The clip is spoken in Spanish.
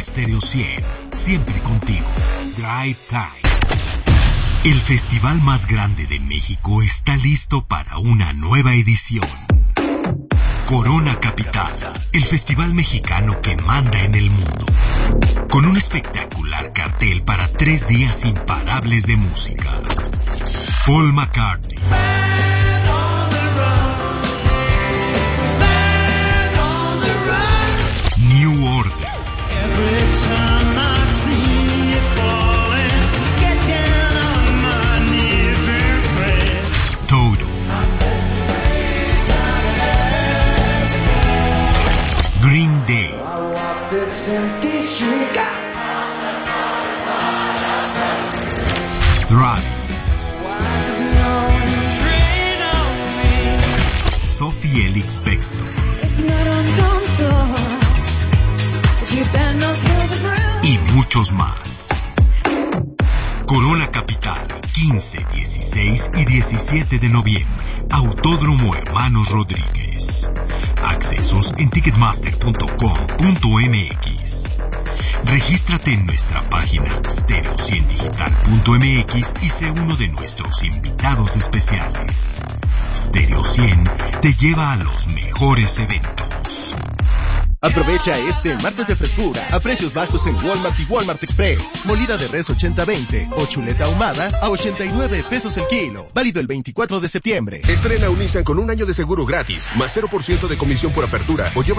Stereo 100, siempre contigo. Drive Time. El festival más grande de México está listo para una nueva edición. Corona Capital, el festival mexicano que manda en el mundo. Con un espectacular cartel para 3 días imparables de música. Paul McCartney, New Order, Toto, Green Day, Rush, Sophie Elix Bextor y muchos más. Corona Capital, 15, 16 y 17 de noviembre. Autódromo Hermanos Rodríguez. Accesos en ticketmaster.com.mx. Regístrate en nuestra página stereo100digital.mx y sé uno de nuestros invitados especiales. Stereo 100 te lleva a los mejores eventos. Aprovecha este martes de frescura a precios bajos en Walmart y Walmart Express. Molida de res 80-20 o chuleta ahumada a 89 pesos el kilo. Válido el 24 de septiembre. Estrena un Nissan con un año de seguro gratis, más 0% de comisión por apertura o lleva